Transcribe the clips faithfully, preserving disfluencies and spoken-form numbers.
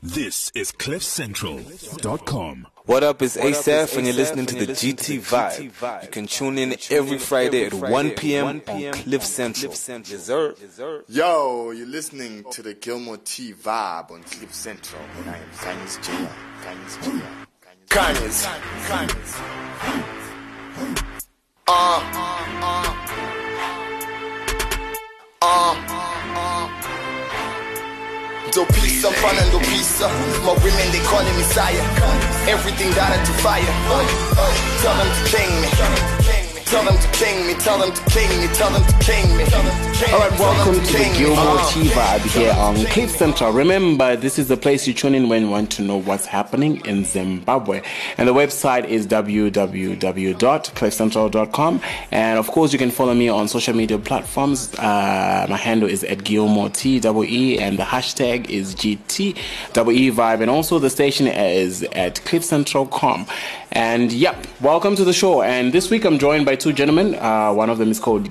This is cliff central dot com. What up, it's Asaph and you're listening to the G T Vibe. You can tune in every Friday at one p.m. on Cliff Central. Yo, you're listening to the Gilmore T Vibe on Cliff Central. And I am Kanyes Junior Kanyes Junior Kanyes. Kanyes. Uh, uh, uh, uh. Dopisa, fun and Dopisa. My women, they calling me sire. Everything died into fire. Tell them to king me. Tell them to king me. Tell them to king me. Tell them to king me. Alright, welcome to the Gilmore T Vibe here on Cliff Central. Remember, this is the place you tune in when you want to know what's happening in Zimbabwe. And the website is w w w dot cliff central dot com. And of course, you can follow me on social media platforms. Uh, my handle is at Gilmore T E E, and the hashtag is G T E E Vibe. And also the station is at cliff central dot com. And yep, welcome to the show. And this week I'm joined by two gentlemen. Uh, one of them is called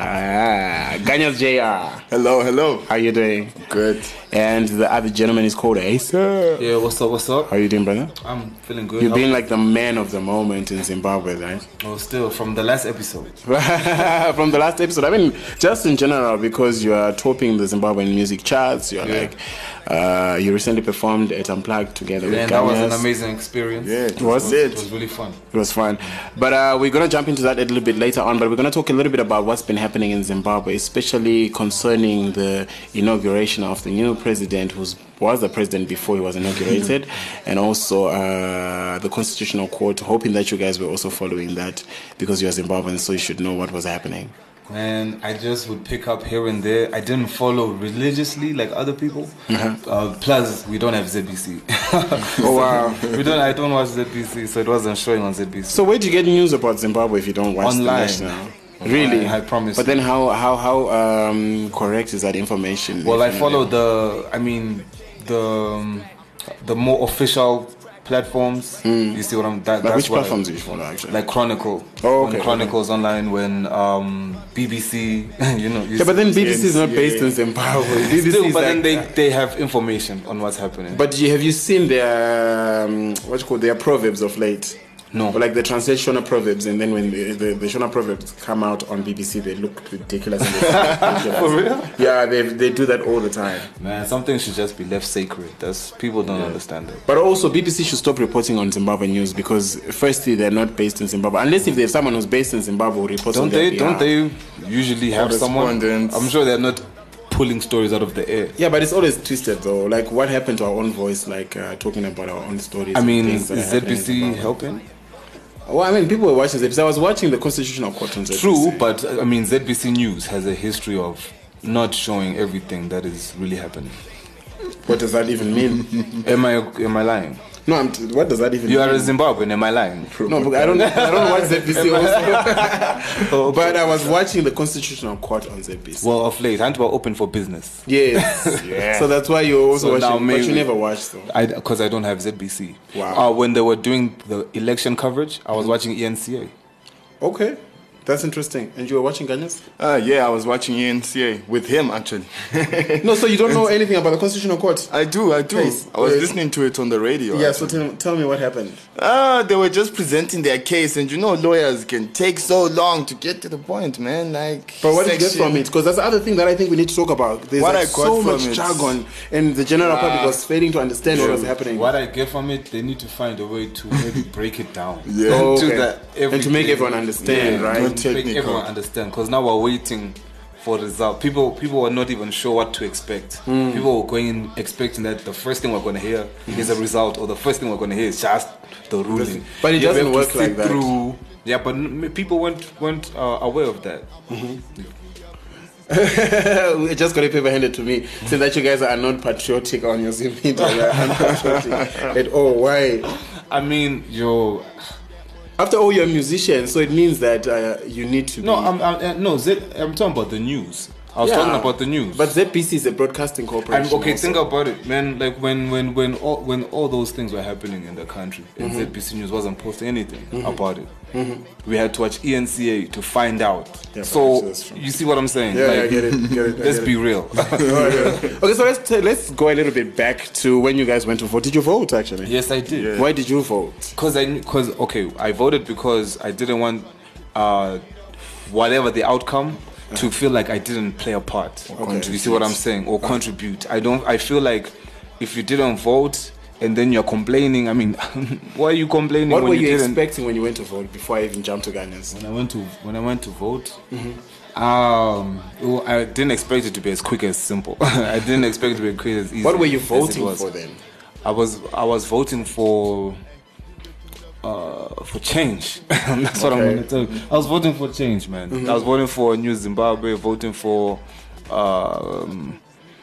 Ganyas J R. Hello, hello. How you doing? Good. And the other gentleman is called Asa. Yeah, what's up, what's up? How you doing, brother? I'm feeling good. You've been like the man of the moment in Zimbabwe, right? Oh, still, from the last episode. From the last episode. I mean, just in general, because you are topping the Zimbabwean music charts. You're Yeah. like, uh, you recently performed at Unplugged together Yeah, with and that was an Ganyas. amazing experience. Yeah, Was was it? It was really fun. It was fun. But uh, we're going to jump into that a little bit later on. But we're going to talk a little bit about what's been happening in Zimbabwe, especially concerning the inauguration of the new president who was the president before he was inaugurated, and also uh, the Constitutional Court, hoping that you guys were also following that because you're Zimbabwean, so you should know what was happening. And I just would pick up here and there. I didn't follow religiously like other people. Uh-huh. Uh, plus, we don't have Z B C. Oh, wow. we don't. I don't watch Z B C, so it wasn't showing on Z B C. So where do you get news about Zimbabwe if you don't watch Online. the national? Really? I, I promise. But then how how how um, correct is that information? Well, I If you follow know the. I mean, the um, the more official platforms. You see what I'm? That, Like that's which what I- platforms do you follow actually? Like Chronicle. Oh, okay, When Chronicle's online, when um, B B C, you know. You yeah, but then B B C is not yeah. based in Zimbabwe. B B C Still, is but like, then they, they have information on what's happening. But you, have you seen their um, what you call their proverbs of late? No. Or like they translate Shona proverbs, and then when the, the, the Shona proverbs come out on B B C, they look ridiculous. And they For real? Yeah, they they do that all the time. Man, something should just be left sacred. That's people don't understand it. But also, B B C should stop reporting on Zimbabwe news because, firstly, they're not based in Zimbabwe. Unless if they have someone who's based in Zimbabwe who reports Don't on their they? Don't behalf. they usually have someone? Correspondents. I'm sure they're not pulling stories out of the air. Yeah, but it's always twisted though. Like, what happened to our own voice? Like uh, talking about our own stories. I and mean, things is that are happening in Z B C Zimbabwe. helping? Well, I mean, people were watching Z B C. I was watching the Constitutional Court on Z B C. True, but I mean, Z B C News has a history of not showing everything that is really happening. What does that even mean? Am I am I lying? No, I'm t- what does that even You mean? are a Zimbabwean. Am I lying? No, but I don't. I don't watch Z B C also. But I was watching the Constitutional Court on Z B C. Well, of late, aren't we open for business? Yes. So that's why you're also So now watching. But you maybe- never watched though. I because I don't have Z B C. Wow. Uh, when they were doing the election coverage, I was watching E N C A. Okay, that's interesting. And you were watching Ganyas? Uh, yeah, I was watching E N C A with him actually. No, so you don't know anything about the Constitutional Court? I do, I do. Yes. I was Yes. listening to it on the radio. Yeah. actually. So tell, tell me what happened. Ah, they were just presenting their case, and you know, lawyers can take so long to get to the point, man. Like, But what did you get section- from it? Because that's the other thing that I think we need to talk about. There's What like I got so from much it- jargon, and the general public was failing to understand what was happening. What I get from it, they need to find a way to maybe break it down. Yeah. Oh, To okay. that And to make everything- everyone understand, Yeah, right? to Not make technical. everyone understand. Because now we're waiting for result. People people were not even sure what to expect. Hmm. People were going in expecting that the first thing we're going to hear is a result, or the first thing we're going to hear is just the ruling. But it You doesn't have to work sit like that. Through, yeah, but n- people weren't weren't uh, aware of that. We just got a paper handed to me saying that you guys are not patriotic on your Zoom meeting. You're unpatriotic at all. Why? I mean, yo, After all, you're a musician, so it means that uh, you need to. no, be... I'm, I'm uh, no, Z, I'm talking about the news. I was Yeah. talking about the news. But Z B C is a broadcasting corporation. And okay, also. think about it, man. Like when when when all when all those things were happening in the country, and Mm-hmm. Z B C News wasn't posting anything about it. We had to watch E N C A to find out. Yeah, so that's true. you see what I'm saying? Yeah, like, yeah, I get it. Get it I let's get be it. real. Okay, so let's t- let's go a little bit back to when you guys went to vote. Did you vote actually? Yes, I did. Why did you vote? Because I because okay, I voted because I didn't want uh, whatever the outcome to feel like I didn't play a part. Okay. You see what I'm saying? Or contribute. I don't. I feel like if you didn't vote and then you're complaining, I mean, why are you complaining? What when were you, didn't? expecting when you went to vote? Before I even jumped to Ghanaians. When I went to when I went to vote, um, well, I didn't expect it to be as quick as simple. I didn't expect it to be as quick as easy. What were you as it voting was. for then? I was I was voting for uh, for change. That's what I'm Okay. gonna tell you. I was voting for change, man. I was voting for New Zimbabwe. Voting for um,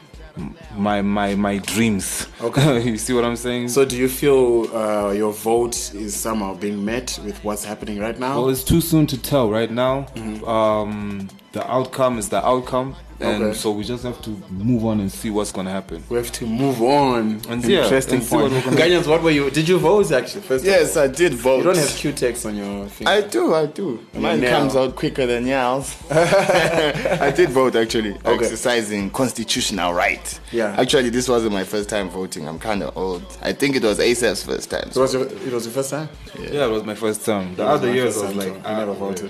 my my my dreams. Okay. You see what I'm saying? So do you feel uh, your vote is somehow being met with what's happening right now? Well, it's too soon to tell right now. Um, the outcome is the outcome, and Okay. so we just have to move on and see what's gonna happen. We have to move on. And yeah, Interesting and see what point. we're gonna- Ghanaians, what were you? Did you vote actually? First of Yes, all? I did vote. You don't have Q-tex on your finger. I do, I do. Mine nail. comes out quicker than yours. I did vote actually, Okay. exercising constitutional right. Yeah. Actually, this wasn't my first time voting. I'm kind of old. I think it was ASAP's first time. It was your, it was your first time? Yeah, it was my first time. The It was other my years first I was time like, too. I never voted.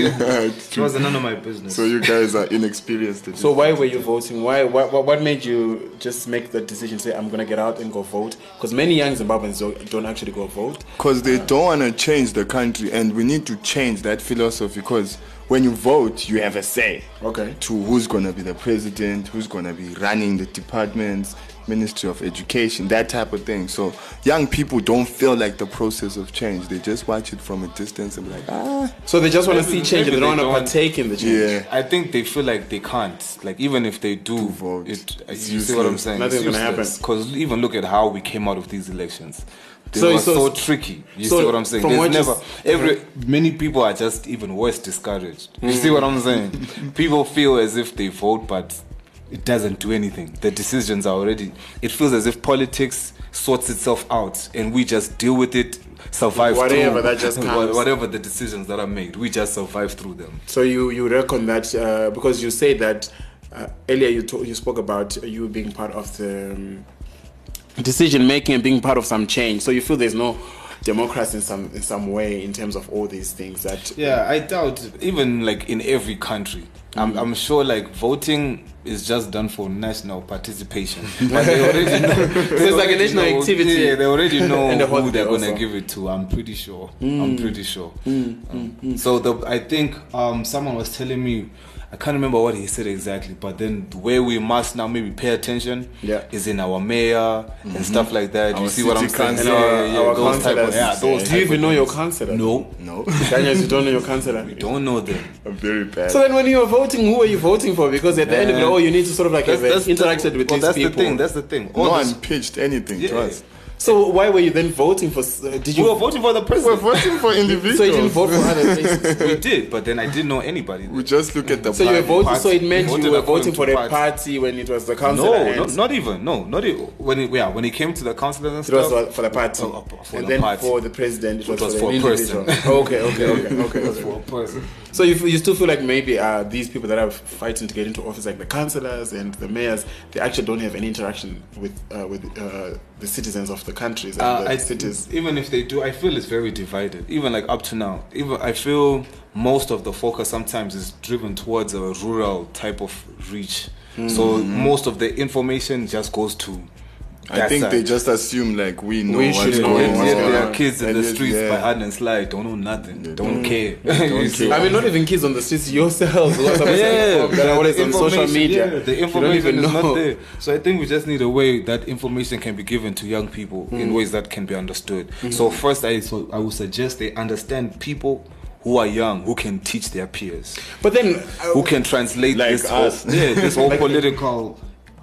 it wasn't none of my business. So you guys are inexperienced. at So this. why were you voting? Why, what, what, what made you just make the decision, say, I'm going to get out and go vote? Because many young Zimbabweans don't, don't actually go vote. Because they don't want to change the country, and we need to change that philosophy. Because when you vote, you have a say. Okay. To who's going to be the president, who's going to be running the departments, Ministry of Education, that type of thing. So young people don't feel like the process of change. They just watch it from a distance and be like, ah. So they just want to see Maybe- change and maybe they don't they want to don't- partake in the change. Yeah. I think they feel like they can't. Like even if they do, To vote. it. You It's see what I'm useless. saying? Nothing's gonna happen. Because even look at how we came out of these elections. They So- were so- so, tricky. You so see what I'm saying? from There's what you never s- every many people are just even worse discouraged. You see what I'm saying? People feel as if they vote, but it doesn't do anything. The decisions are already. It feels as if politics sorts itself out, and we just deal with it, survive Whatever through that just wha- comes. whatever the decisions that are made. We just survive through them. So you, you reckon that, uh, because you say that uh, earlier you, to, you spoke about you being part of the um, decision making and being part of some change. So you feel there's no democracy in some in some way in terms of all these things that Yeah, I doubt even like in every country. I'm, I'm sure like voting is just done for national participation. But they already know. So it's like a national activity. Yeah, they already know And a who holiday they're gonna also. give it to. I'm pretty sure. I'm pretty sure. Um, so the I think um, someone was telling me. I can't remember what he said exactly, but then where we must now maybe pay attention Yeah. is in our mayor and stuff like that. Our you see what I'm city saying? council. Yeah, yeah, our those type of, councillors. yeah, those Do you type even of know your things. councillor? No, No. Ghanaians, you don't know your councillor? don't know them. I'm very bad. So then when you were voting, who were you voting for? Because at the end of it all, you need to sort of like have That's- that's interacted the, with well, these that's people. the thing. That's the thing. All no this- one pitched anything to Yeah. us. So why were you then voting for? Uh, did we you? were voting for the We're president. voting for individuals. So you didn't vote for other places. we did, but then I didn't know anybody. We just look at the So you were party. voting. Party. So it meant Voted you were according voting for to a party. party when it was the councillor. No, and no, not even. No, not even. When it, yeah, when it came to the councillors and It was stuff. for, for the party, Oh, oh, for and the then party. for the president, it was, It was for, for the a person. individual. okay, okay, okay, okay. It was okay. for a person. So you, you still feel like maybe uh, these people that are fighting to get into office, like the councillors and the mayors, they actually don't have any interaction with uh, with uh, the citizens of the countries and Uh, the I, cities. even if they do, I feel it's very divided. Even like up to now, even I feel most of the focus sometimes is driven towards a rural type of reach. So most of the information just goes to. I that think side. they just assume like we know We what's should know going what's Yeah, on. going there on. are kids in And the yes, streets yeah. by hide and slide, don't know nothing, don't care. don't You see? care. I mean, not even kids on the streets, yourselves who are supposed Yeah, to inform that are always the on social information- media. yeah, the You don't information even is know. not there. So I think we just need a way that information can be given to young people in ways that can be understood. So first, I so I would suggest they understand people who are young, who can teach their peers, But then, uh, who can translate Like this whole, us. yeah, this whole political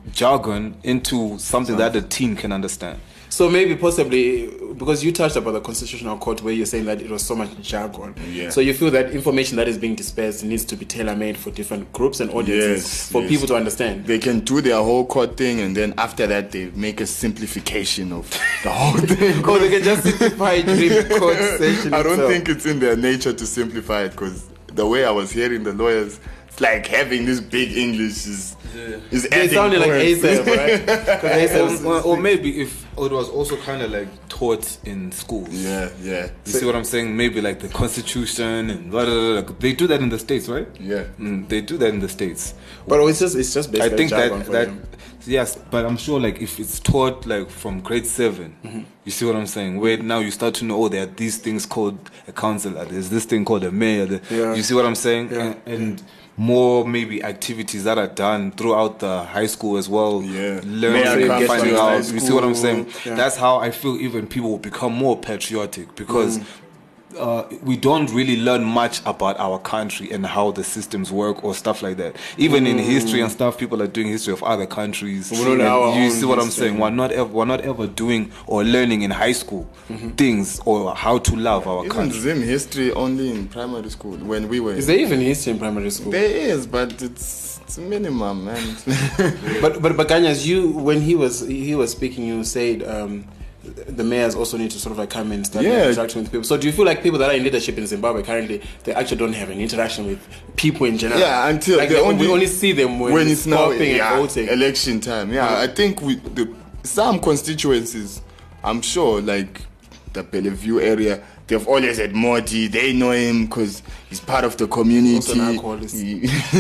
jargon into something that the teen can understand. So maybe possibly because you touched about the constitutional court where you're saying that it was so much jargon. Yeah. So you feel that information that is being dispersed needs to be tailor-made for different groups and audiences Yes, for yes. people to understand. They can do their whole court thing, and then after that, they make a simplification of the whole thing. Oh, they can just simplify it during the court session I don't itself. think it's in their nature to simplify it, because the way I was hearing the lawyers, it's like having this big English is is It adding sounded like points. ASAP, right? 'Cause ASAP Or, or, or maybe if it was also kind of like taught in schools. Yeah, yeah, You see what I'm saying? Maybe like the Constitution and blah, blah, blah, blah. They do that in the States, right? yeah. Mm, they do that in the States. But it's just it's just I basically think jargon that for that them. yes, but I'm sure like if it's taught like from grade seven, Mm-hmm. you see what I'm saying? Where now you start to know, oh, there are these things called a councillor. There's this thing called a mayor. The, Yeah. You see what I'm saying? Yeah. And, and more maybe activities that are done throughout the high school as well. Yeah. Learning, Mayor and comes finding to high out. You see what I'm saying? school. Yeah. That's how I feel even people will become more patriotic because. Uh, we don't really learn much about our country and how the systems work or stuff like that. Even in history and stuff, people are doing history of other countries. We don't And know our you own see what I'm history. saying? We're not ever, we're not ever doing or learning in high school things or how to love our Even country. Zim history only in primary school when we were. Is there even history in primary school? There is, but it's it's minimum, man. But but but Ganyas, you when he was he was speaking, you said um, the mayors also need to sort of like come and start Yeah. interacting with people. So do you feel like people that are in leadership in Zimbabwe currently, they actually don't have an interaction with people in general? Yeah, until like they they only- we only see them when, when it's now stopping yeah, and voting. election time. Yeah, I think we the some constituencies, I'm sure, like the Bellevue area, they've always had Modi. They know him because he's part of the community. Also an alcoholist. He-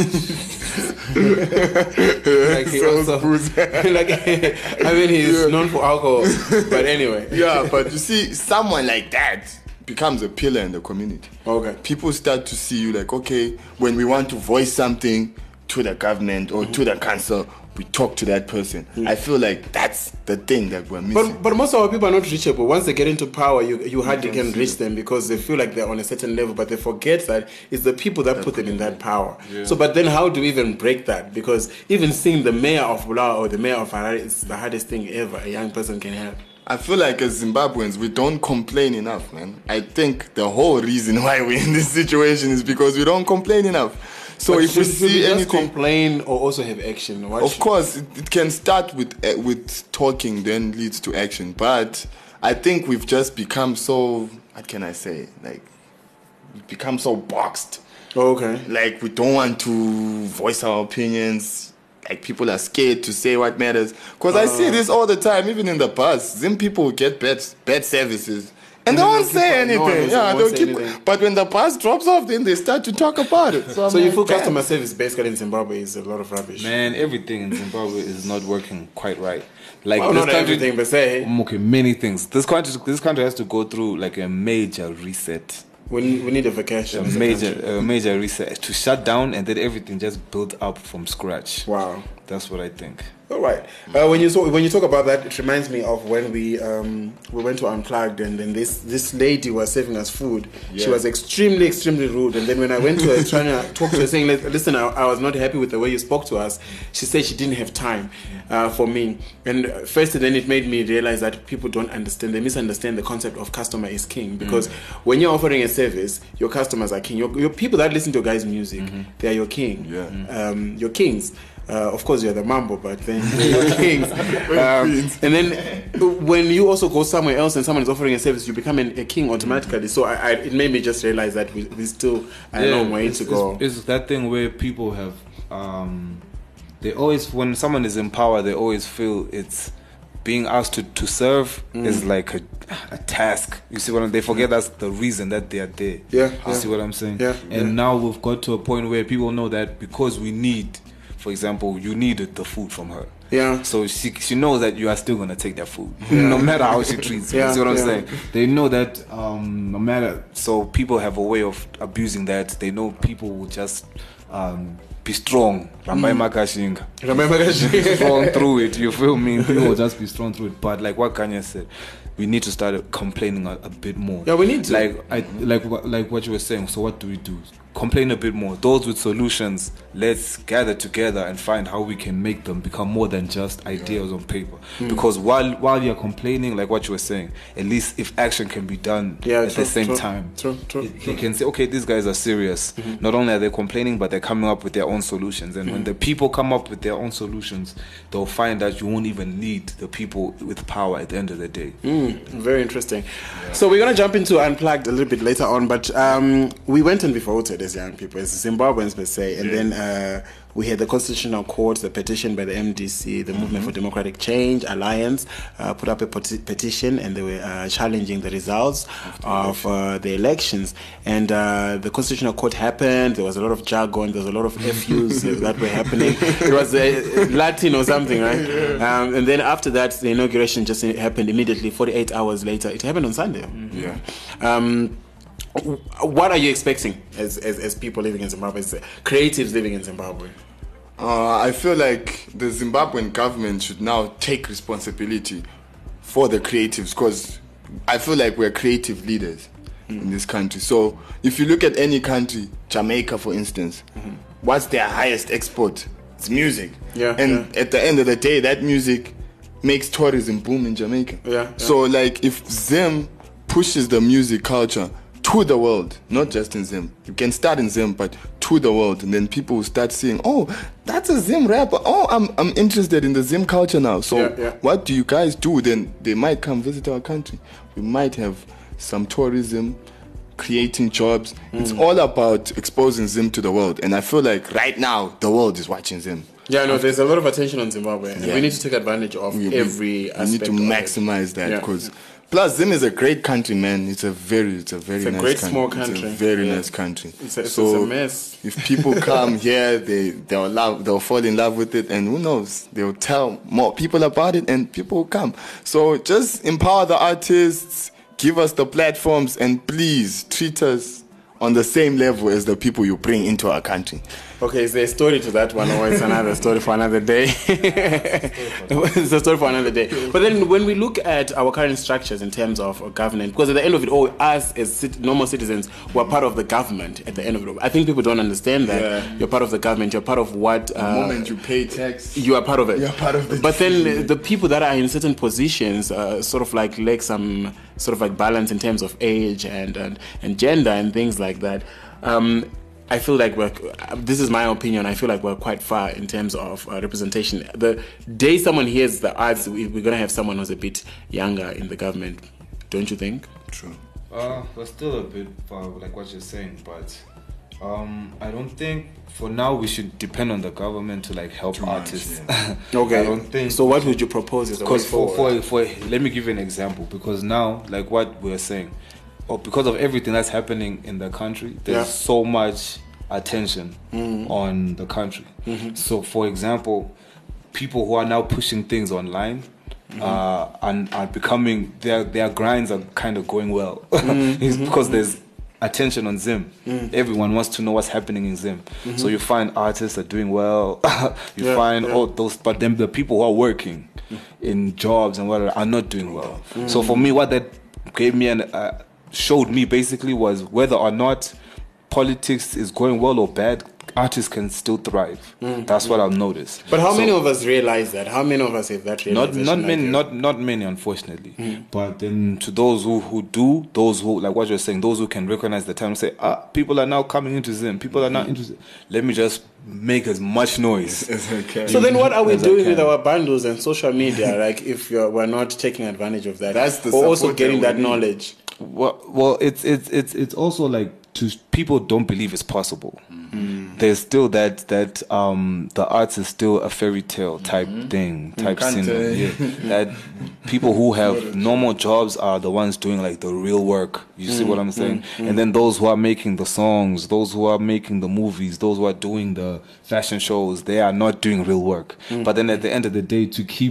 Like he So also, spruce. like I mean he's known for alcohol, but anyway. yeah, but you see, someone like that becomes a pillar in the community. Okay. People start to see you like, okay, when we want to voice something to the government or to the council, we talk to that person. I feel like that's the thing that we're missing. But but most of our people are not reachable. Once they get into power, you you hardly can reach them because they feel like they're on a certain level, but they forget that it's the people that put them in that power. So, but then how do we even break that? Because even seeing the mayor of Bulawayo or the mayor of Harare is the hardest thing ever a young person can have. I feel like as Zimbabweans, we don't complain enough, man. I think the whole reason why we're in this situation is because we don't complain enough. So But if we should- should see just anything, complain or also have action. What of should- course, it, it can start with uh, with talking, then leads to action. But I think we've just become so. What can I say? Like, we've become so boxed. Okay. Like we don't want to voice our opinions. Like people are scared to say what matters. Cause I Uh. see this all the time, even in the bus. Zim people get bad bad services. And they then won't they'll say keep on- no, anything. they Yeah, won't they'll say keep. anything. But when the bus drops off, then they start to talk about it. So, I'm So you like, feel damn. customer service basically in Zimbabwe is a lot of rubbish. Man, everything in Zimbabwe is not working quite right. Like Well, this not country, everything, but say Um, okay, many things. This country, this country has to go through like a major reset. we need, we need a vacation. A as a major, country. a major reset to shut down and then everything just built up from scratch. Wow. That's what I think. All right. Uh, when you talk, when you talk about that, it reminds me of when we um, we went to Unplugged, and then this this lady was serving us food. She Yeah. was extremely extremely rude. And then when I went to her trying to talk to her, saying, "Listen, I, I was not happy with the way you spoke to us," she said she didn't have time uh, for me. And uh, first, then it made me realize that people don't understand. They misunderstand the concept of customer is king. Because when you're offering a service, your customers are king. Your, your people that listen to your guys' music, they are your king. Yeah. Um, your kings. Uh, of course, you're the mambo, but then you're kings. Um, and then when you also go somewhere else and someone is offering a service, you become an, a king automatically. So I, I, it made me just realize that we, we still a long way it's, to go. It's, it's that thing where people have, um, they always, when someone is in power, they always feel it's being asked to, to serve is like a, a task. You see what I'm, they forget that's the reason that they are there. Yeah, You yeah. see what I'm saying? Yeah, And yeah. now we've got to a point where people know that because we need, for example, you needed the food from her. Yeah. So she she knows that you are still gonna take that food, no matter how she treats you. Yeah, You see what I'm yeah. saying? They know that um, no matter. So people have a way of abusing that. They know people will just um, be strong. Rambai Makashinga. Remember, Strong through it. You feel me? People will just be strong through it. But like what Kanye said, we need to start complaining a, a bit more. Yeah, we need to. Like I like what- like what you were saying. So what do we do? complain a bit more. Those with solutions, let's gather together and find how we can make them become more than just ideas on paper. Mm. Because while while you're complaining, like what you were saying, at least if action can be done yeah, at true, the same true, time, true, true, you, true. you can say, okay, these guys are serious. Mm-hmm. Not only are they complaining, but they're coming up with their own solutions. And mm. when the people come up with their own solutions, they'll find that you won't even need the people with power at the end of the day. Mm, very interesting. Yeah. So we're going to jump into Unplugged a little bit later on, but um, we went and we voted as young people, as Zimbabweans per se, and yeah. then uh, we had the Constitutional Court, the petition by the M D C, the mm-hmm. Movement for Democratic Change Alliance, uh, put up a peti- petition, and they were uh, challenging the results of uh, the elections. And uh, the Constitutional Court happened. There was a lot of jargon. There was a lot of F Us that were happening. It was uh, Latin or something, right? Yeah. Um, and then after that, the inauguration just happened immediately. forty-eight hours later, it happened on Sunday. Mm-hmm. Yeah. Um, what are you expecting as, as as people living in Zimbabwe, as creatives living in Zimbabwe? Uh, I feel like the Zimbabwean government should now take responsibility for the creatives, because I feel like we're creative leaders mm. in this country. So if you look at any country, Jamaica for instance, mm-hmm. what's their highest export? It's music. Yeah. And yeah. at the end of the day, that music makes tourism boom in Jamaica. Yeah, yeah. So like if Zim pushes the music culture to the world, not just in Zim. You can start in Zim, but to the world, and then people will start seeing, oh, that's a Zim rapper. Oh, I'm I'm interested in the Zim culture now. So yeah, yeah. what do you guys do? Then they might come visit our country. We might have some tourism, creating jobs. Mm. It's all about exposing Zim to the world. And I feel like right now, the world is watching Zim. Yeah, no, there's a lot of attention on Zimbabwe. And yeah. we need to take advantage of we, every we aspect. We need to maximize that, yeah. because plus Zim is a great country, man. It's a very, it's a very it's a nice great country. small country. It's a very yeah. nice country. It's a, it's so a mess. If people come here, they they'll love, they'll fall in love with it, and who knows, they'll tell more people about it, and people will come. So just empower the artists, give us the platforms, and please treat us on the same level as the people you bring into our country. Okay, is there a story to that one, or it's another story for another day? It's a story for another day. But then when we look at our current structures in terms of government, because at the end of it all, us as normal citizens, we're part of the government at the end of it all. I think people don't understand that. Yeah. You're part of the government, you're part of what... The uh, moment you pay tax... You are part of it. You're part of it. But then the people that are in certain positions uh, sort of like lack some sort of like balance in terms of age and, and, and gender and things like that. Um, I feel like we're, this is my opinion, I feel like we're quite far in terms of uh, representation. The day someone hears the odds, we're going to have someone who's a bit younger in the government, don't you think? True. Uh, we're still a bit far, like what you're saying, but um, I don't think for now we should depend on the government to like help Too artists. Much, yeah. Okay. I don't think. So what would you propose as a way for, forward? For, for, let me give you an example, because now, like what we're saying, or because of everything that's happening in the country, there's yeah. so much attention mm-hmm. on the country. Mm-hmm. So, for example, people who are now pushing things online mm-hmm. uh, and are becoming, their their grinds are kind of going well. Mm-hmm. It's because there's attention on Zim. Mm-hmm. Everyone wants to know what's happening in Zim. Mm-hmm. So you find artists are doing well. you yeah, find yeah. all those, but then the people who are working mm-hmm. in jobs and whatever are not doing well. Mm-hmm. So for me, what that gave me and uh, showed me basically was whether or not politics is going well or bad, artists can still thrive. Mm. That's what I've noticed. But how so, many of us realize that? How many of us have that realization? Not not many, idea? not not many, unfortunately. Mm. But then to those who, who do, those who, like what you're saying, those who can recognize the time and say, ah, people are now coming into Zim. People are not interested. Let me just make as much noise. Okay. So then what are we doing with our bundles and social media? Like if you're, we're not taking advantage of that. That's the or also getting that, that knowledge. Well, well, it's it's it's it's also like to people don't believe it's possible. Mm. There's still that that um the arts is still a fairy tale type mm-hmm. thing, type syndrome. Yeah. That people who have normal jobs are the ones doing like the real work. You mm. see what I'm saying? Mm. And then those who are making the songs, those who are making the movies, those who are doing the fashion shows, they are not doing real work. Mm. But then at the end of the day, to keep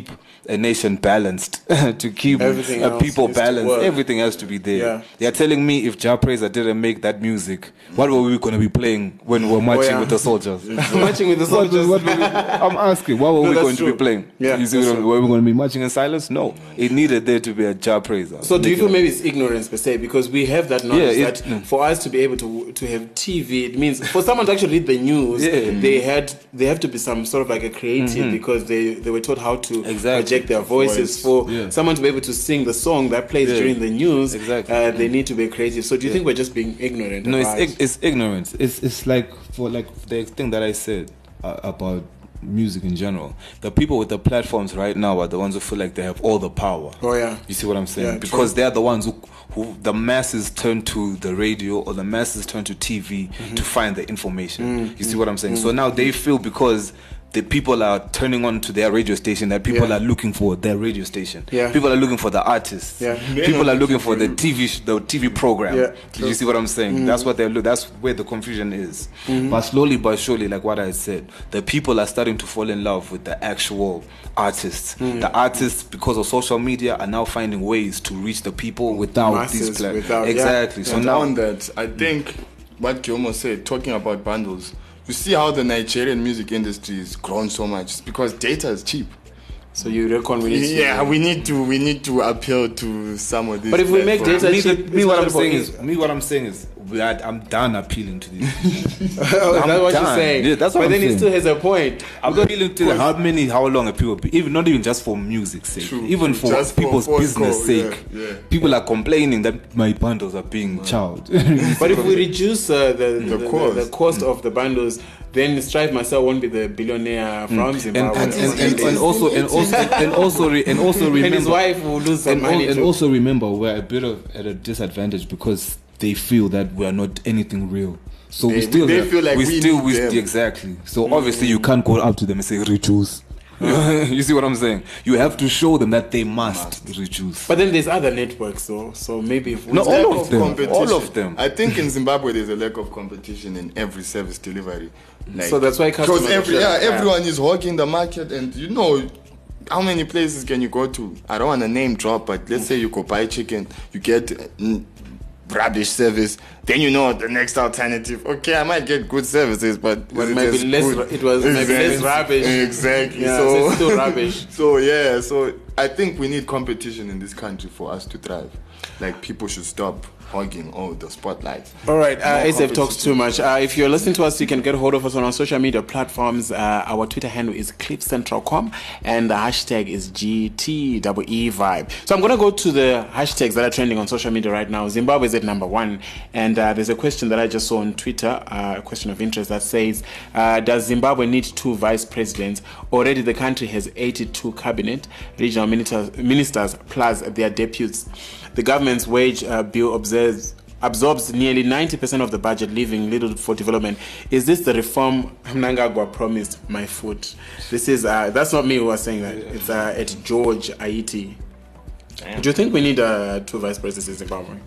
a nation balanced, to keep Everything uh, else people needs to balanced. work. Everything has to be there. Yeah. They're telling me if Jah Praiser didn't make that music, what were we going to be playing when we're marching yeah. with the soldiers? Marching with the What- soldiers. what were we- I'm asking, what were No, we that's going true. to be playing? Yeah, you see, that's what I mean? true. Were we going to be marching in silence? No. It needed there to be a Jah Praiser. So do you Making feel it- maybe it's ignorance per se? Because we have that knowledge Yeah, it- that for us to be able to to have T V, it means for someone to actually read the news, Yeah. they had they have to be some sort of like a creative because they, they were taught how to Exactly. project their voices. Voice. For Yeah. someone to be able to sing the song that plays Yeah. during the news, Exactly. uh, they need to be creative. So do you think we're just being ignorant? No, it's about- ig- it's ignorance. It's it's like for like the thing that I said uh, about music in general. The people with the platforms right now are the ones who feel like they have all the power. Oh, yeah. You see what I'm saying? Yeah, because true. they're the ones who, who the masses turn to the radio or the masses turn to T V Mm-hmm. to find the information. Mm. You see what I'm saying? So now they feel because the people are turning on to their radio station that people Yeah. are looking for their radio station. Yeah. People are looking for the artists. Yeah. People are looking for the T V sh- the T V program. Yeah, Did true. you see what I'm saying? That's what they're look. That's where the confusion is. Mm-hmm. But slowly but surely, like what I said, the people are starting to fall in love with the actual artists. Mm. The artists, because of social media, are now finding ways to reach the people without Masses, these pla- without- yeah. exactly. So And now, on that, I think what Gilmo said, talking about bundles, you see how the Nigerian music industry has grown so much. It's because data is cheap. So you reckon we need to Yeah, we need to we need to appeal to some of these. But if we make platforms. data me, cheap, me what I'm especially saying for- is, me what I'm saying is, we are, I'm done appealing to these. Oh, that's I'm what you're done. saying. Yeah, that's what but I'm then saying. it still has a point. I'm appealing to how many, how long a people, be, even not even just for music's sake, True, even true. for Just for- people's for business score, sake. yeah, yeah. People are complaining that my bundles are being chowed. But if we reduce uh, the, the, the, cost. the cost of the bundles, then Strive myself won't be the billionaire from and, Zimbabwe. and, and, and, and, and also and also and also re, and also remember and his wife will lose some and, al- money and too. also remember we're a bit of at a disadvantage because they feel that we are not anything real. So we They- still they feel like we still need we them. exactly. So obviously you can't go up to them and say reduce. You see what I'm saying? You have to show them that they must, reduce. But then there's other networks though, so maybe if we No, Lack all of them. competition. All of them. I think in Zimbabwe there's a lack of competition in every service delivery. Like, So that's why customers because every are- yeah, yeah. everyone is hogging the market, and you know how many places can you go to? I don't want to name drop, but let's say you go buy chicken, you get mm, rubbish service. Then you know the next alternative. Okay, I might get good services, but But is it maybe as less good? ru- it was maybe less Exactly. rubbish. Exactly. Yeah, so, so it's still rubbish. So yeah, so I think we need competition in this country for us to thrive. Like people should stop hogging all the spotlight. All right, uh, More A S F talks too competition. much. Uh, if you're listening to us, you can get hold of us on our social media platforms. Uh, our Twitter handle is cliff central dot com and the hashtag is G T E E Vibe. So I'm going to go to the hashtags that are trending on social media right now. Zimbabwe is at number one. And uh, there's a question that I just saw on Twitter, uh, a question of interest that says, uh, does Zimbabwe need two vice presidents? Already the country has eighty-two cabinet, regional ministers, ministers plus their deputies. The government's wage uh, bill observes, absorbs nearly ninety percent of the budget, leaving little for development. Is this the reform Mnangagwa promised? My foot. This is, uh, that's not me who was saying that. It's uh, at George Aiti. Do you think we need uh, two vice presidents in Zimbabwe?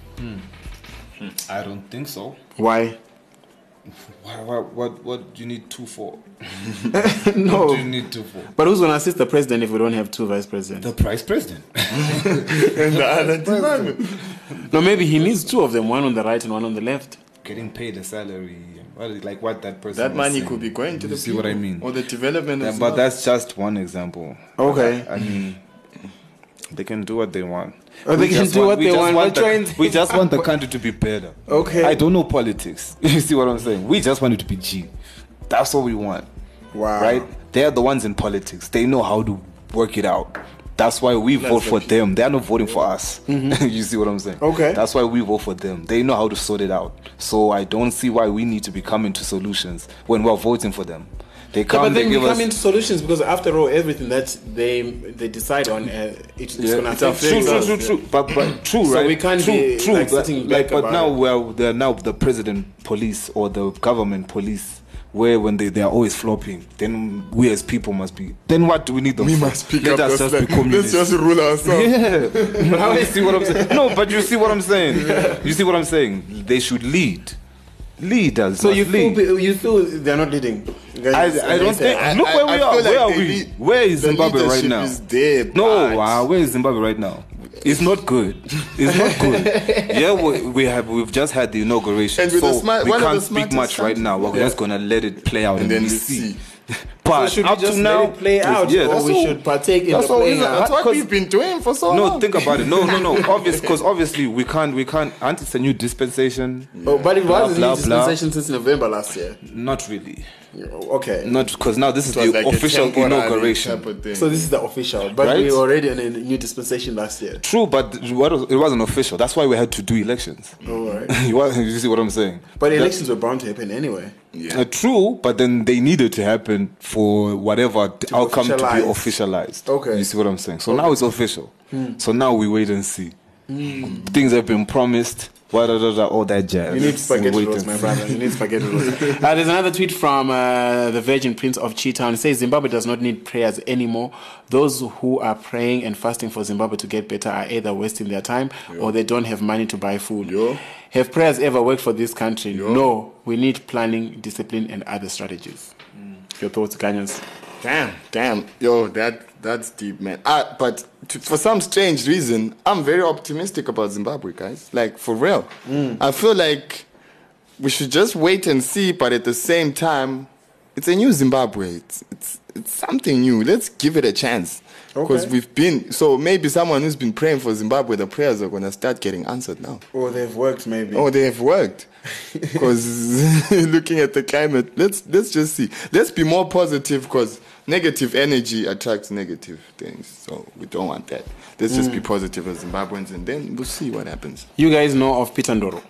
I don't think so. Why? What what what, what do you need two for? No. What do you need two for? But who's going to assist the president if we don't have two vice presidents? The vice president. And the other department. No, maybe he needs two of them, one on the right and one on the left. Getting paid a salary. What is, like what that person That was money saying. could be going to You the see what I people mean? or the development of Yeah, but Zimbabwe. that's just one example. Okay. I mean, they can do what they want. Oh, they We can just do what we they just want. We're the, trying to- we just want the country to be better. Okay. I don't know politics. You see what I'm saying? We just want it to be G. That's what we want. Wow. Right? They're the ones in politics. They know how to work it out. That's why we vote for them. They're not voting for us. You see what I'm saying? Okay. That's why we vote for them. They know how to sort it out. So I don't see why we need to be coming to solutions when we're voting for them. They Yeah, come, but they then we give come us. into solutions because after all, everything that they they decide on, uh, it, it's Yeah, going to it's affect true, true, us. true, true. But, but true, So right? we can't true, be, true. like, but, sitting like, back but about now it. we're they're now the president police or the government police, where when they, they are always flopping, then we as people must be. Then what do we need them We for? must pick Let up us the just slack. be Let's communists. just rule ourselves. Yeah. But how you see what I'm saying? No, but you see what I'm saying. You see what I'm saying? They should lead. Leaders. So must you lead. feel you feel they're not leading? I, I don't think. I- look where I- we I are. feel like Where are the we? lead- Where is the Zimbabwe right leadership now? is there, no, but- wow. Where is Zimbabwe right now? It's not good. It's not good. Yeah, we, we have. We've just had the inauguration, And with so the smart- we one of can't the speak smartest much right now. We're yeah. just gonna let it play out and, And then we we see. see. But So should we up just to now, let it play out, yeah, or that's we all- should partake in that's the all, playing isn't it? out? That's what 'Cause- we've been doing for so No, long. think about it. No, no, no. Obvious, because obviously we can't. We can't. Aren't it's a new dispensation? Oh, but it Blah, was a blah, new dispensation blah. since November last year. Not really. Okay. Not because now this is It was the like a official temporary inauguration. type of thing. So this is the official, but Right? we were already in a new dispensation last year. True, but what was- it wasn't official. That's why we had to do elections. All right. you, wa- you see what I'm saying? But That- elections were bound to happen anyway. Yeah. Uh, true, but then they needed to happen for whatever the outcome to be officialize. officialized. Okay. You see what I'm saying? So now it's official. So now we wait and see. Things have been promised. What all that jazz. You need spaghetti We wait rolls, and my see. brother. You need spaghetti rolls. Uh, there's another tweet from uh, the Virgin Prince of Cheetown. It says Zimbabwe does not need prayers anymore. Those who are praying and fasting for Zimbabwe to get better are either wasting their time or they don't have money to buy food. Yeah. Have prayers ever worked for this country? No. We need planning, discipline, and other strategies. Your thoughts, Ganyas? Damn, damn, yo, that that's deep, man. I, but to, for some strange reason, I'm very optimistic about Zimbabwe, guys. Like for real, I feel like we should just wait and see. But at the same time, it's a new Zimbabwe. It's it's it's something new. Let's give it a chance. Because Okay. we've been so maybe someone who's been praying for Zimbabwe, the prayers are gonna start getting answered now. Or they've worked, maybe. Oh, they have worked. Because looking at the climate, let's let's just see. Let's be more positive because negative energy attracts negative things. So we don't want that. Let's just be positive as Zimbabweans and then we'll see what happens. You guys know of Peter Ndoro.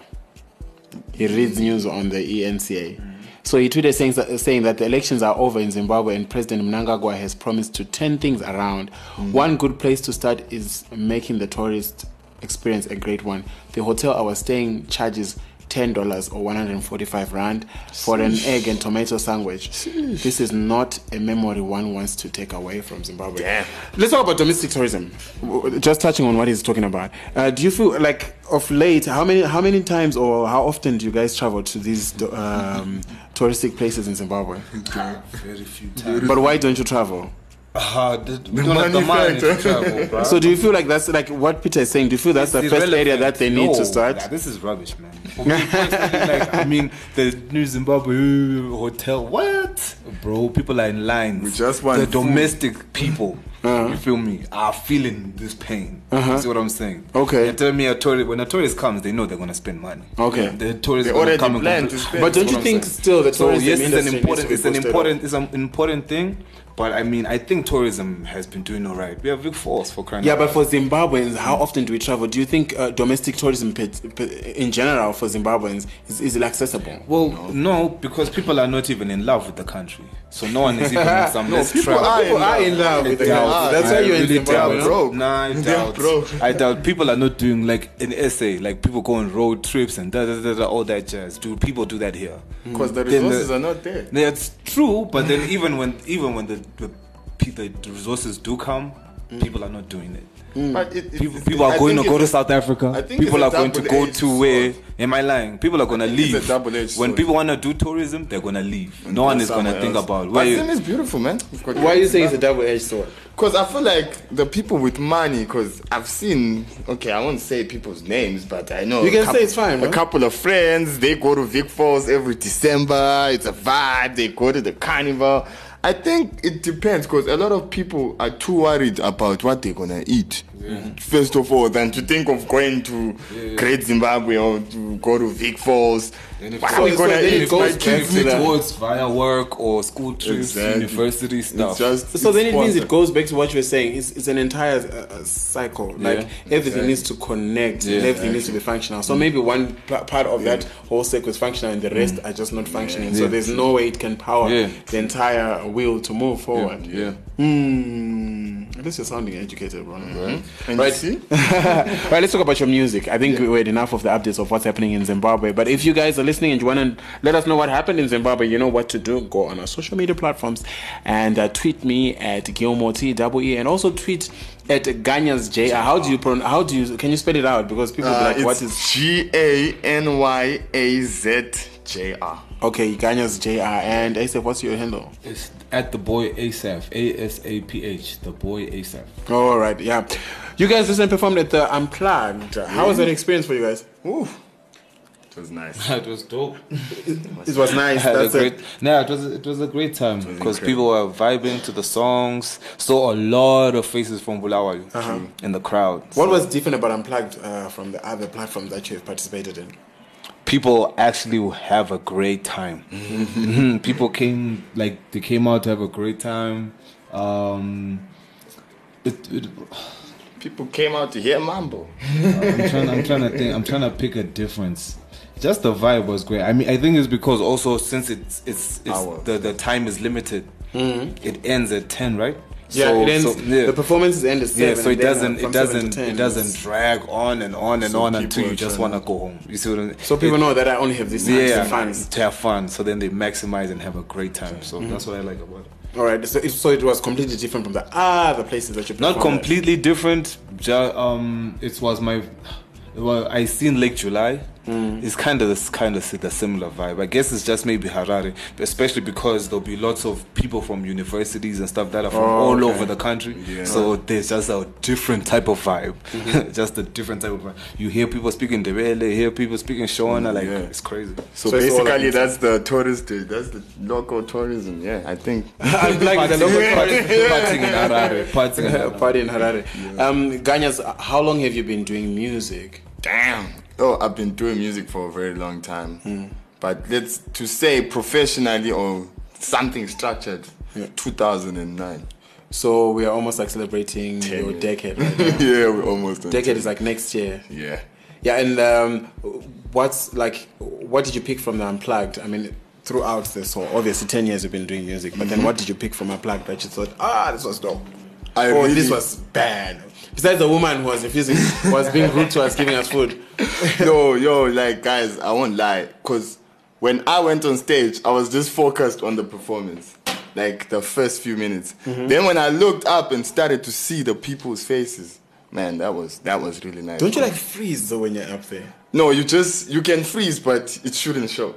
He reads news on the E N C A. So he tweeted saying, saying that the elections are over in Zimbabwe and President Mnangagwa has promised to turn things around. One good place to start is making the tourist experience a great one. The hotel I was staying charges ten dollars or one hundred forty-five rand for an egg and tomato sandwich. This is not a memory one wants to take away from Zimbabwe. Damn. Let's talk about domestic tourism. W- Just touching on what he's talking about. Uh, do you feel like of late, how many how many times or how often do you guys travel to these um, touristic places in Zimbabwe? Very few times. But why don't you travel? Uh, the, we don't have the money to travel, bro. So do you feel like that's like what Peter is saying? Do you feel that's the first area that they need no, to start? Nah, this is rubbish, man. For me personally, like, I mean, the New Zimbabwe uh, hotel, what? Bro, people are in lines. We just want the food. domestic people, you feel me, are feeling this pain. Uh-huh. You see what I'm saying? Okay. They tell me a tourist, when a tourist comes, they know they're going to spend money. Okay. The tourists They are gonna already come and planned compl- to spend. But don't That's you what I'm think saying. still the So tourism yes, it's an industry important, needs it's to an be boosted important, up? it's an important thing. But I mean, I think tourism has been doing all right. We have Vic Falls for crying Yeah, out but loud. for Zimbabweans, how often do we travel? Do you think uh, domestic tourism pe- pe- in general for Zimbabweans is, is it accessible? Well, no, because people are not even in love with the country. So no one is even in some No, let's people travel. are People are in love with the doubt. country. That's I why you're in really Zimbabwe. doubt. no? broke. Nah, I They're doubt. broke. I doubt people are not doing like an essay, like people go on road trips and da da da da all that jazz. Do people do that here? Because the Then the- resources are not there. That's true, but then even when even when the the, pe- the, the resources do come, people are not doing it. But it, it, People, it- people are I going to think go to it's- South Africa. I think People are it's a going to go double-edged to where? sword. Am I lying? People are going to think it's leave. a double-edged When sword. people want to do tourism, they're going to leave. No one is going to Somewhere think else. about But where. Zim You, is beautiful, man. Why are you saying it's a double-edged sword? Because I feel like the people with money, because I've seen, okay, I won't say people's names, but I know. You a can couple- say it's fine, A bro. couple of friends, they go to Vic Falls every December. It's a vibe. They go to the carnival. I think it depends because a lot of people are too worried about what they're going to eat. First of all, than to think of going to Great Zimbabwe or to go to Vic Falls. What are we so going then to it eat? goes My back kids to need that. towards via work or school trips, Exactly. university stuff. It's just, So then it it's means it sponsored. goes back to what you were saying. It's, it's an entire uh, uh, cycle. Like everything needs to connect and Yeah. everything needs to be functional. So maybe one p- part of that whole cycle is functional and the rest are just not functioning. So Yeah. there's no way it can power Yeah. the entire wheel to move forward. yeah. Hmm. At least you're sounding educated, bro. And you Right. see? Right, let's talk about your music. I think we had enough of the updates of what's happening in Zimbabwe. But if you guys are listening and you want to let us know what happened in Zimbabwe, you know what to do. Go on our social media platforms and uh, tweet me at Gilmore T W E and also tweet at Ganyas J. How do you pronounce? How do you? Can you spell it out? Because people Uh, be like, it's what is? G A N Y A Z J R. Okay, Ganya's J R. And Asaph, what's your handle? It's at the boy Asaph, A S A P H, the boy Asaph. All right, yeah. You guys recently performed at the Unplugged. How was that experience for you guys? Ooh. It was nice. It was dope. It was nice. Had a That's great, it. no, it was it was a great time because incredible. people were vibing to the songs. Saw a lot of faces from Bulawayo Uh-huh. in the crowd. What was different about Unplugged uh, from the other platforms that you've participated in? People actually will have a great time. Mhm. People came like they came out to have a great time. Um, it, it, People came out to hear Mambo. I'm trying. I'm trying to think. I'm trying to pick a difference. Just the vibe was great. I mean, I think it's because also since it's it's, it's Hours. the the time is limited. It ends at ten, right? Yeah, So- it ends. so, yeah. The performances end at seven. Yeah, so it and then, uh, doesn't, from it seven doesn't, to ten, it doesn't it's- drag on and on and So on people until you are just trying want to go home. You see what I mean? So people It- know that I only have this time yeah, to fun. to have fun. So then they maximize and have a great time. So Mm-hmm. that's what I like about it. All right, so it, so it was completely different from the other places that you Not performed at. completely different. Ju- um, it was my. Well, I seen Lake July. Mm. It's kind of this kind of the similar vibe. I guess it's just maybe Harare, especially because there'll be lots of people from universities and stuff that are from Oh, all okay. over the country. Yeah. So there's just a different type of vibe, Mm-hmm. just a different type of vibe. You hear people speaking Ndebele, you hear people speaking Shona, like Yeah. it's crazy. So, So it's all basically, like- that's the tourist, that's the local tourism. Yeah, I think. Unplugged is a local party. Partying in Harare, partying in Harare. Party in Harare. Um, Ganyas, how long have you been doing music? Damn. Oh, I've been doing music for a very long time. But let's to say professionally or something structured, Yeah. two thousand nine. So we are almost like celebrating Ten your years. decade. Right now. Yeah, we're almost. on Decade ten. is like next year. Yeah. Yeah, and um, what's like, what did you pick from the Unplugged? I mean, throughout this, so obviously ten years you've been doing music, but then what did you pick from Unplugged that you thought, ah, this was dope? I oh, really- this was bad. Besides the woman who was refusing, was being rude to us, giving us food. yo, yo, like guys, I won't lie, cause when I went on stage, I was just focused on the performance, like the first few minutes. Mm-hmm. Then when I looked up and started to see the people's faces, man, that was that was really nice. Don't you like freeze though when you're up there? No, you just you can freeze, but it shouldn't show.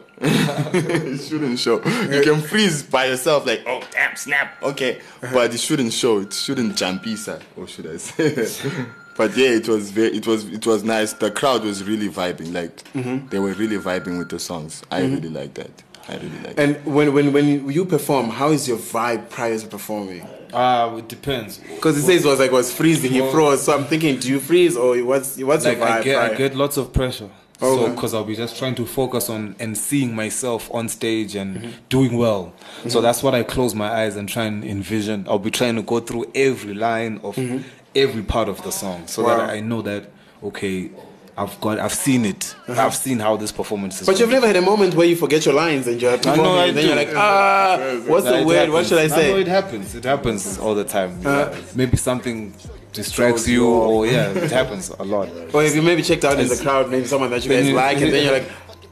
It shouldn't show. You can freeze by yourself, like oh damn, snap, okay, but it shouldn't show. It shouldn't jump inside, or should I say? But yeah, it was very, it was, it was nice. The crowd was really vibing. Like they were really vibing with the songs. I really like that. I really like. And when, when, when you perform, how is your vibe prior to performing? Ah, it depends. Because it says it was like it was freezing, he Well- froze. So I'm thinking, do you freeze or what's what's Like your vibe I get, prior? I get lots of pressure. Okay. So, because I'll be just trying to focus on and seeing myself on stage and doing well. So that's what I close my eyes and try and envision. I'll be trying to go through every line of every part of the song, so Wow. that I know that okay, I've got, I've seen it. I've seen how this performance is. But you've gonna never had a moment where you forget your lines and you're I performing know I and then do. you're like, ah, what's be. the It word? What happens. should I I know say? it happens. It happens all the time. Uh, Yeah. Maybe something distracts throws you, you off. or yeah, it happens a lot. Or have you maybe checked out in the crowd, maybe someone that you Then guys you- like, and then you're like,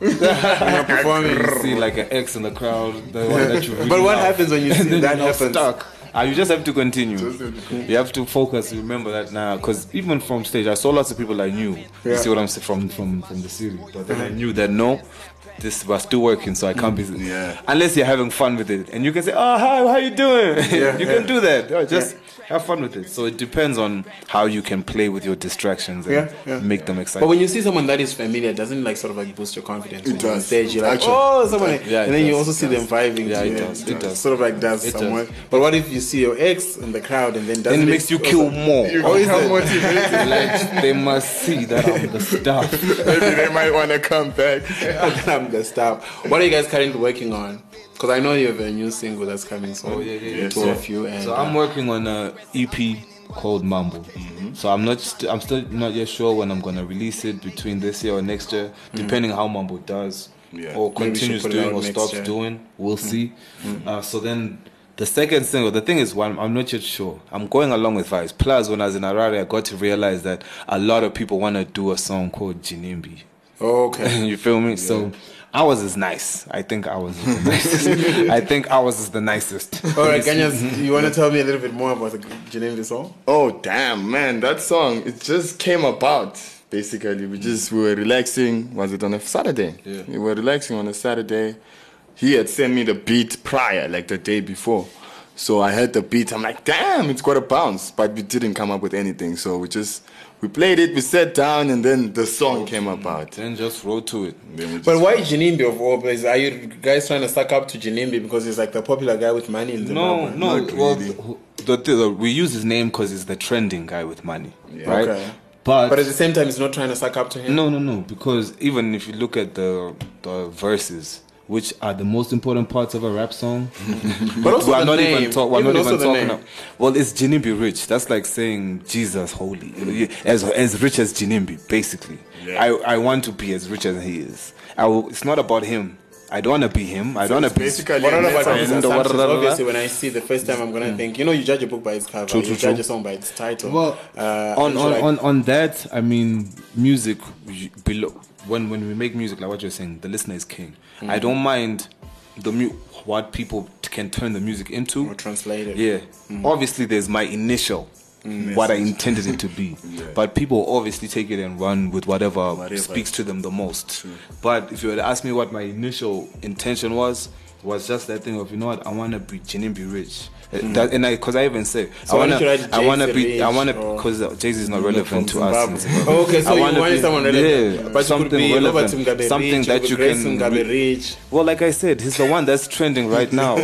when you're performing. You see like an X in the crowd, the one that you really But what love. happens when you see And then that you're now happens? Stuck. Ah, you just have to continue. You have to focus. Remember that now, because even from stage, I saw lots of people I knew. Yeah. You see what I'm saying from from from the city, but then I knew that no, this was still working, so I can't be. Yeah. Unless you're having fun with it, and you can say, "Oh, hi, how you doing?" Yeah, you yeah. can do that. Oh, just have fun with it. So it depends on how you can play with your distractions and Yeah, yeah. make them exciting. But when you see someone that is familiar, doesn't it like sort of like boost your confidence? When It you're on does. stage, you're like, Actually, oh, someone. Yeah, it and then you does, also it see them vibing. Yeah, to it you. does, it does. Sort of like does It does. somewhere. But what if you see your ex in the crowd and then doesn't then it makes you kill more. Oh, is How it? motivated. Like, they must see that I'm the stuff. Maybe they might want to come back. I'm the staff. What are you guys currently working on? Because I know you have a new single that's coming soon. Oh, yeah, yeah, yeah. Two So- of you. And, So I'm working on a E P called Mambo. So I'm not, st- I'm still not yet sure when I'm gonna release it, between this year or next year, depending how Mambo does Yeah. or Maybe we should continues put it doing out or next stops year. doing. We'll see. Uh, so then. The second single, the thing is, one, I'm not yet sure. I'm going along with vibes. Plus, when I was in Harare, I got to realize that a lot of people want to do a song called Jinimbi. Oh, okay. You feel me? So ours is nice. I think ours is the nicest. I think ours is the nicest. All right, Ganyas, you want to tell me a little bit more about the Janine song? Oh damn, man, that song it just came about. Basically, we just we were relaxing. Was it on a Saturday? Yeah. We were relaxing on a Saturday. He had sent me the beat prior, like the day before. So I heard the beat. I'm like, damn, it's got a bounce. But we didn't come up with anything. So we just we played it. We sat down, and then the song came about. Then just wrote to it. But why Jinimbi of all places? Are you guys trying to suck up to Jinimbi because he's like the popular guy with money in No, Zimbabwe? no. Not Well, really. the, the, we use his name because he's the trending guy with money, right? Okay. But, But at the same time, he's not trying to suck up to him. no, no, no. Because even if you look at the the verses, which are the most important parts of a rap song, But also we're the not name. even, talk, we're Even not also even the talking. name. About, well, it's Jinimbi rich. That's like saying Jesus holy, You know, you- as as rich as Jinimbi, basically. I I want to be as rich as he is. I will, it's not about him. I don't want to be him. I don't want to be. basically What a about message. his And the assumptions? what- Obviously, when I see the first time, I'm gonna think, you know, you judge a book by its cover. True, you true, judge true. a song by its title. Well, uh, on and on, like- on on that, I mean, music you- below when when we make music, like what you're saying, the listener is king. Mm-hmm. I don't mind the mu- what people t- can turn the music into. Or translate it. Yeah, obviously there's my initial. What I intended it to be, but people obviously take it and run with whatever, Whatever. speaks to them the most. But if you were to ask me what my initial intention was, was just that thing of, you know what, I want to be Jinimbi rich. Uh, That, and I, because I even say, So I why want don't you to, write I want to Jay-Z be, I rich want to, or- because Jay-Z is not From relevant to us. in Zimbabwe. Zimbabwe. Oh, okay, so I you wanna wanted be- someone relevant. yeah, But you something could be relevant, Robert Mugabe something rich, that could you be Grace can. Mugabe re- rich. Well, like I said, he's the one that's trending right now.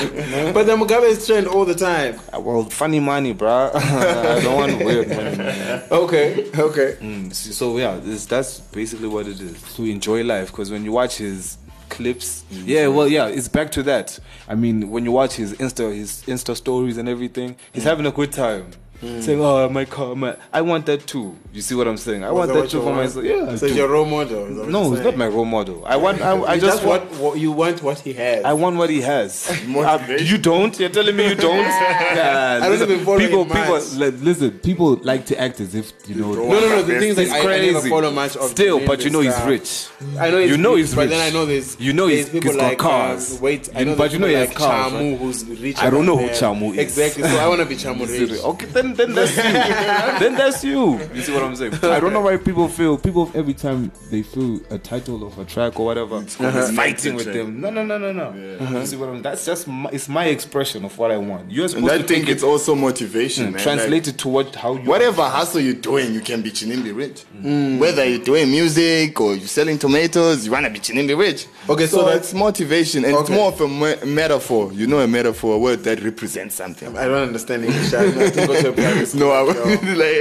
But the Mugabe is trend all the time. Well, funny money, bruh. I don't want weird money, man. Okay, okay. Mm, so so, yeah, this, that's basically what it is, to enjoy life. Because when you watch his clips, yeah, well, yeah, it's back to that. I mean, when you watch his Insta, his Insta stories and everything, he's having a good time. Saying, "Oh, my car, my, I want that too." You see what I'm saying? I want Is that what too you for want? myself. Yeah. I So it's do. your role model. is that what No, you're it's not saying? my role model. I want. I, I You just just want. what, what you want what he has. I want what he has. Motivation. Uh, you don't? You're telling me you don't? Yeah, I don't listen, even follow people, him people, much. li- listen. People like to act as if you know. no, no, no. The thing is, like, It's I, I never crazy. follow much of Still, Jinimbi but you know he's stuff. rich. I know he's You know rich, he's but rich. then I know there's You know there's he's- people he's got like cars. Um, wait, I You- know but there's you know people he has like cars, Chamu right? who's rich. I don't know who than- Chamu is. Exactly. So I want to be Chamu rich. Okay, then then that's you. Then that's you. You see what I'm saying? I don't know why people feel people every time they feel a title of a track or whatever, it's fighting with them. No, no, no, no, no. You see what I'm? That's just my, it's my expression of what I want. You're And supposed I to think take it's it, also motivation, man. translate Like, it to what how you whatever hustle you're doing, you can be Chinimbi rich. Whether you're doing music or you're selling tomatoes, you want to be Chinimbi rich. Okay, so, so that's motivation. And it's Okay. more of a me- metaphor. You know, a metaphor, a word that represents something. I don't understand English. I have to go to a private school. No, I So- wouldn't like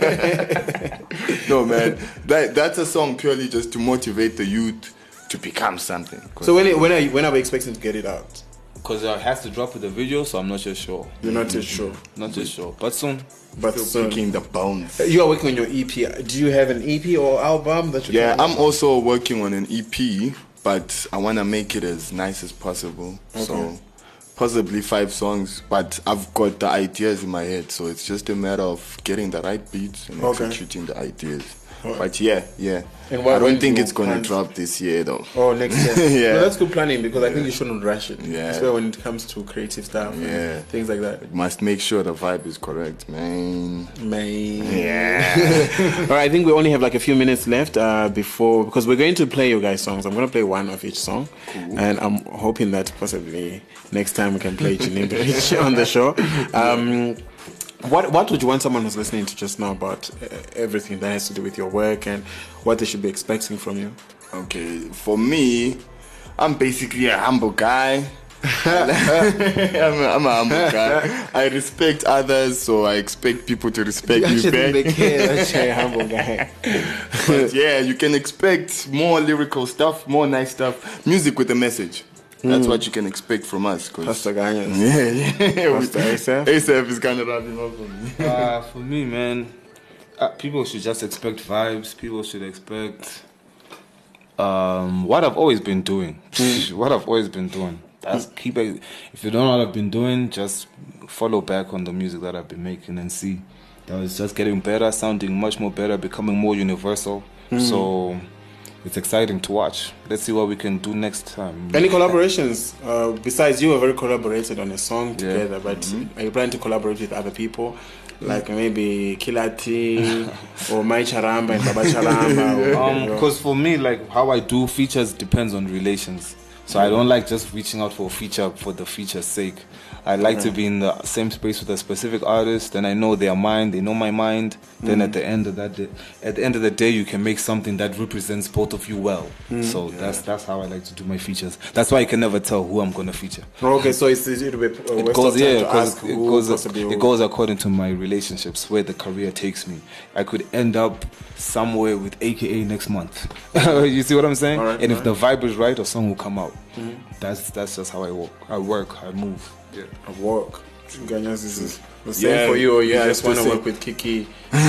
ASAP. No, man. That, that's a song purely just to motivate the youth to become something. So when it, when are you, when are we expecting to get it out? because it has to drop with the video, so I'm not just sure. You're not too sure, Not just sure, but soon. but Still soon. picking the bones. You are working on your E P. Do you have an E P or album that you? Yeah, I'm also working on an E P, but I want to make it as nice as possible. So possibly five songs, but I've got the ideas in my head, so it's just a matter of getting the right beats and Okay. executing the ideas. But yeah, yeah. And what- I don't when think you it's gonna plan- drop this year though. Oh, next year. Yeah. No, that's good planning because I think you shouldn't rush it. Yeah. Especially when it comes to creative stuff Yeah. and things like that. Must make sure the vibe is correct, man. Man. Yeah. All right, I think we only have like a few minutes left uh, before, because we're going to play you guys songs. I'm going to play one of each song. And I'm hoping that possibly next time we can play Jinimbi Rich on the show. Um, what what would you want someone who's listening to just know about uh, everything that has to do with your work and what they should be expecting from you? Okay, for me, I'm basically a humble guy. I'm, a, I'm a humble guy. I respect others, so I expect people to respect me back. That's a humble guy. But yeah, you can expect more lyrical stuff, more nice stuff, music with a message. That's what you can expect from us. 'Cause- Pastor Ganyas. yeah, yeah. Pastor ASAP? ASAP is kind of wrapping up for me. Uh, for me, man, uh, people should just expect vibes. People should expect um, what I've always been doing. What I've always been doing. That's keep it. If you don't know what I've been doing, just follow back on the music that I've been making and see that it's just getting better, sounding much more better, becoming more universal. So it's exciting to watch. Let's see what we can do next time. Any collaborations? Uh, besides, you were very collaborated on a song Yeah. together, but are you planning to collaborate with other people? Like maybe Kilati or Mai Charamba and Baba Charamba. Um, because for me, like how I do features depends on relations. So I don't like just reaching out for a feature for the feature's sake. I like yeah. to be in the same space with a specific artist, and I know their mind, they know my mind. Mm. Then at the end of that, day, at the end of the day, you can make something that represents both of you well. Mm. So yeah. that's that's how I like to do my features. That's why I can never tell who I'm gonna feature. Okay, so it's it'll be uh, it goes yeah, because it goes it goes according to my relationships, where the career takes me. I could end up somewhere with A K A next month. You see what I'm saying? Right, and if right. the vibe is right, a song will come out. Mm-hmm. That's that's just how I work. I work. I move. Yeah. At work. Ganyas, this is the same yeah, for you, or yeah, I just want to work with Kiki.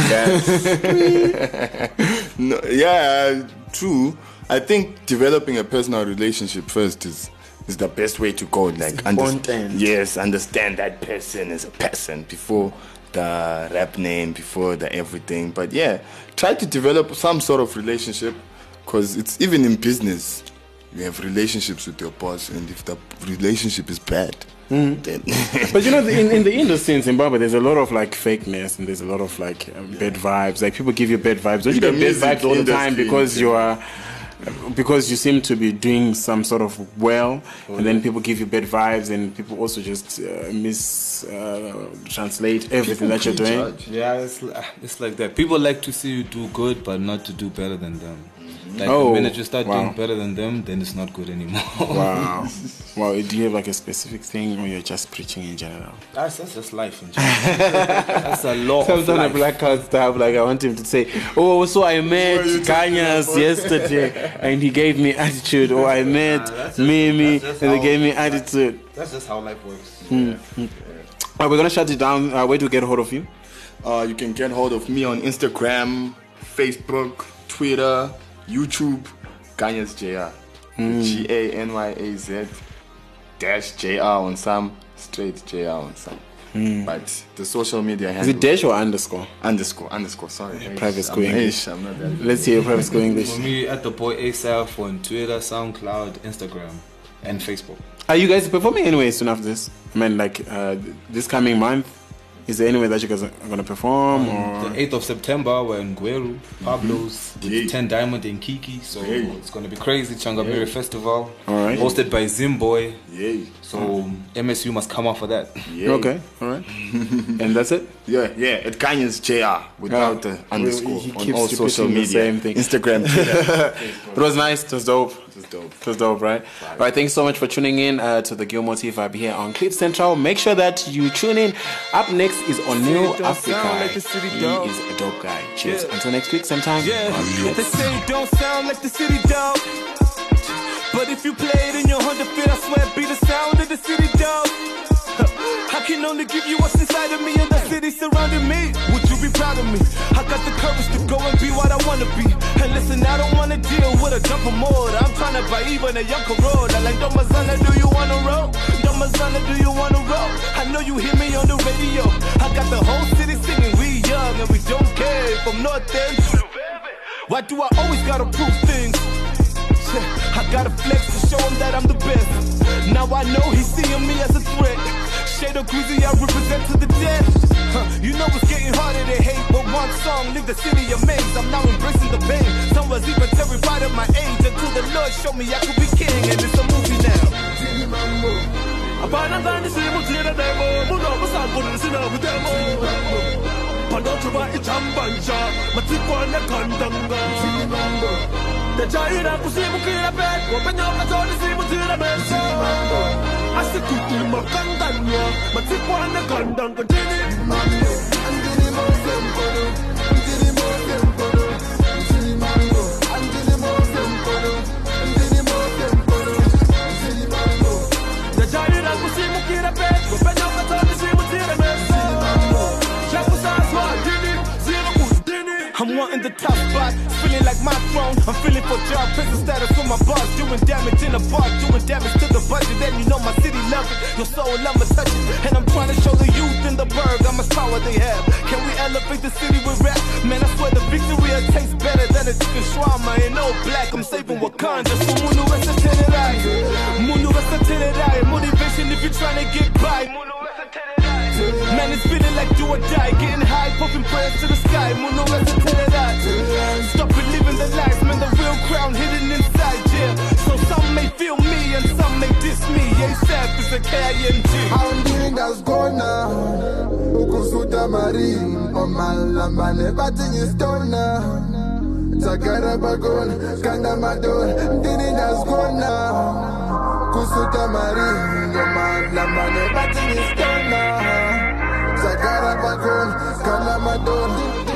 No, yeah, true. I think developing a personal relationship first is is the best way to go. Like, understand, yes, understand that person as a person before the rap name, before the everything. But yeah, try to develop some sort of relationship, because it's even in business. You have relationships with your boss, and if the relationship is bad. Mm. But you know, in, in the industry in Zimbabwe, there's a lot of like fakeness, and there's a lot of like um, bad vibes. Like people give you bad vibes. Don't you get bad vibes all the time because you are, because you seem to be doing some sort of well, oh, and then people give you bad vibes, and people also just uh, mis uh, translate everything people that you're doing. Judge. Yeah, it's it's like that. People like to see you do good, but not to do better than them. Like oh, the minute you start wow. doing better than them, then it's not good anymore. Wow. Wow. Do you have like a specific thing, or you're just preaching in general? That's, that's just life in general. That's a law Sometimes of life. a black card stuff, like I want him to say, oh, so I met Kanyas yesterday and he gave me attitude, or I met nah, Mimi and they gave me attitude. That's just how life works. Mm. Yeah. Are we going to shut it down? Uh, where do we get hold of you? Uh, you can get hold of me on Instagram, Facebook, Twitter, YouTube, Ganyas J R. Mm. G A N Y A Z dash J R on some, straight J R on some. Mm. But the social media handle. Is it dash or underscore? Underscore, underscore, sorry. Yeah, private school English. I'm not that Let's hear private school English. For me, at the boy ASAP on Twitter, SoundCloud, Instagram, and Facebook. Are you guys performing anyway soon after this? I mean, like uh, this coming month? Is there any way that you guys are going to perform? Um, or? The eighth of September, we're in Gweru, Pablo's, mm-hmm. with ten Diamond and Kiki. So Yay. It's going to be crazy. Changabere Festival. All right. Hosted by Zimboy. Yay. So oh. M S U must come out for that. Yay. Okay. All right. And that's it? Yeah. Yeah. At Ganyas J R without the underscore he on all social media. Same thing. Instagram, Twitter. It was nice. It was dope. It was dope. It was dope, right? All right. Thanks so much for tuning in uh, to the Gilmore T V here on Cliff Central. Make sure that you tune in. Up next is O'Neal Africa. Like he is a dope guy. Cheers. Yeah. Until next week, same time. Yeah. They say it don't sound like the city dog, but if you play it in your hundred feet, I swear it be the sound of the city dog. I can only give you what's inside of me, and the city surrounding me. Would you be proud of me? I got the courage to go and be what I wanna be. And listen, I don't wanna deal with a jumper mode. I'm trying to buy even a younger road. I like Domazana, do you wanna roll? Domazana, do you wanna roll? I know you hear me on the radio. I got the whole city singing, we young and we don't care. From North End to the velvet. Why do I always gotta prove things? I gotta flex to show him that I'm the best. Now I know he's seeing me as a threat. Shade of greasy, I represent to the death. Huh, you know it's getting harder to hate, but one song leave the city amazed. I'm now embracing the pain. Some was even terrified of my age until the Lord showed me I could be king, and it's a movie now. The giant kusimukira bed, wapenyoka zoni simutira mesa. Asikuti makandanya, matikwana kandang kandini. Andini mo sempodo, andini mo sempodo, andini mango, andini mo sempodo, andini mo sempodo, andini mango. The giant kusimukira bed, wapenyoka zoni simutira mesa. Shakusaswa, andini, zero kundini. I'm wanting the top spot, feeling like my throne. I'm feeling for job, prison status for my boss. Doing damage in the bar, doing damage to the budget. And you know my city love it, your soul I'ma touch it. And I'm trying to show the youth in the burg how much power they have. Can we elevate the city with rap? Man, I swear the victory will taste better than a chicken shawarma in all black. I'm saving Wakanda, so Munu Resta Tenerai. Munu Resta Tenerai. Motivation if you're trying to get by. Man, it's feeling like do or die, getting hands to the sky, Muno as a tell that. Stop believing the lies, man, the real crown hidden inside, yeah. So some may feel me and some may diss me. ASAP is a K I N G. I'm doing that's gone now. Ukusuta marine, omalamba nebating is done now. Takara bagon, kanda madon, doing that's gone now. Kusuta marine, omalamba nebating is done now. Takara bagon, kanda madon.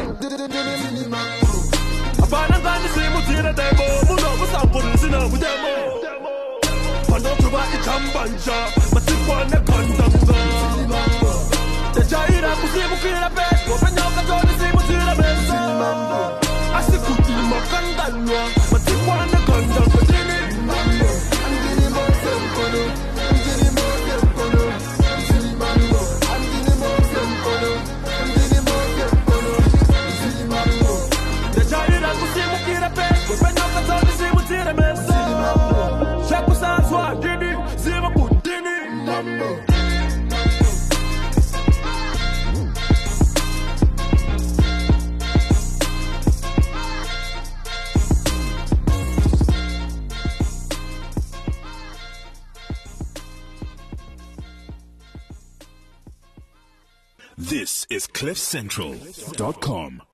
Abana ngani simutira demo, muno musambuni sina demo. Pano tuba ichambanja, masipwane kandanga. Tejaira kusimukira peto, penyoka joni simutira mesa. Asikuti makandanga, masipwane kandanga. Dini mambo, andini mose mkono, andini mose mkono. Dini mambo, andini mose mkono, andini mose mkono. Dini mambo. Tejaira kusimukira peto, penyoka joni simutira mesa. Shaku sazwa, dini, zima kudini mambo. This is cliff central dot com.